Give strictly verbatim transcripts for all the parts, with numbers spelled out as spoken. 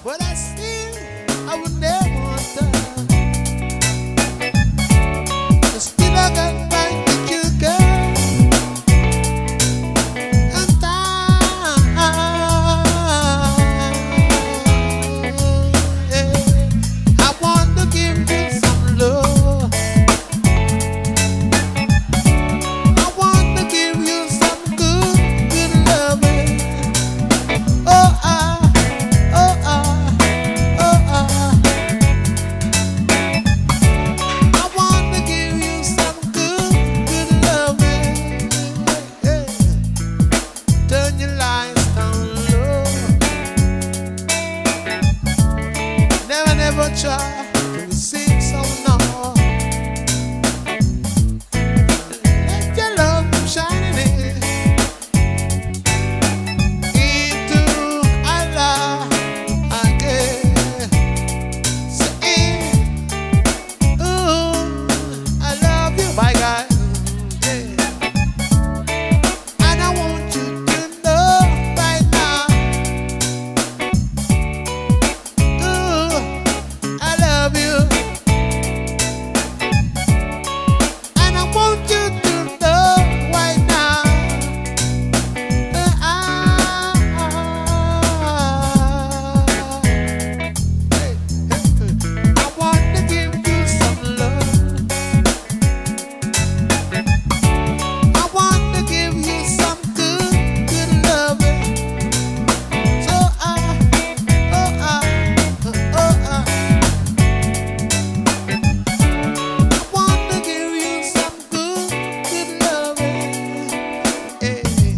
What I see, I would never want to. Still I got back to you, girl. And time, yeah. I want to give you some love. I want to give you some good, good loving. Oh, I, oh, I, oh, I. I want to give you some good, good loving. Yeah. Turn your lights down low. Never, never try to sing so no. Let your love come shining in into our life again. Say, ooh, I love you, my guy. Yeah. And I want you to know right now. Ooh, I love you. And I want you to know right now. Uh, I, hey, I want to give you some love. I want to give you some good, good loving. So I, oh I, oh I, I want to give you some good, good loving. Hey.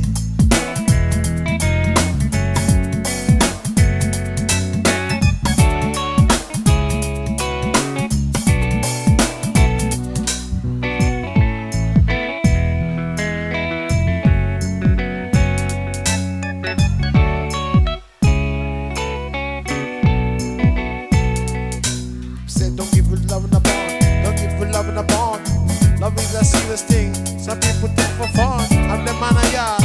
Said don't give you love in a bond, don't give you love in a bond. Love is a serious thing, some people take for fun. I'm the man of ya.